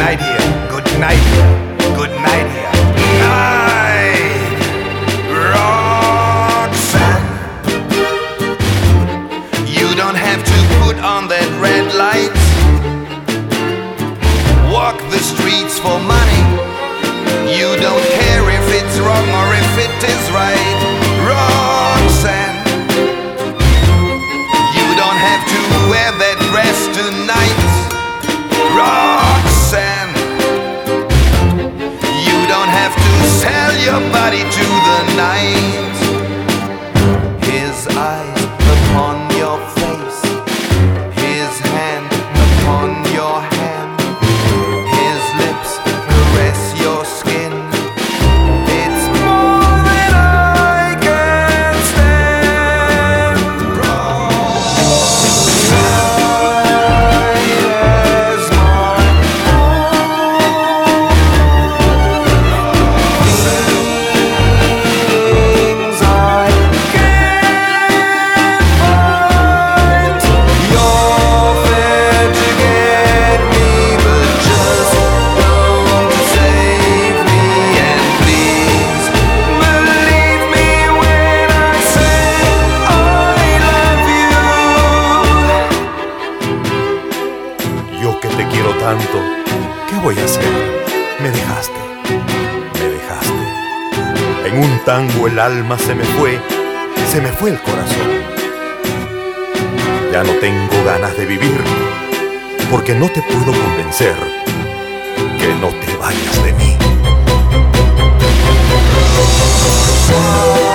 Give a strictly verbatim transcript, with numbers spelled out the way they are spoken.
night here, good night here, good night here. Night, Roxanne. You don't have to put on that red light. Walk the streets for money. You don't care if it's wrong or if it is right. Roxanne, you don't have to wear that dress tonight. Roxanne, you don't have to sell your body to the night. His eyes upon your face, his hand upon your hand, his lips caress your skin. It's more than I can stand. Roxanne is my things I can't find. You're fair to get me, but just don't save me. And please believe me when I say I love you. Yo que te quiero tanto, ¿qué voy a hacer? Me dejaste, me dejaste. En un tango el alma se me fue, se me fue el corazón. Ya no tengo ganas de vivir, porque no te puedo convencer que no te vayas de mí.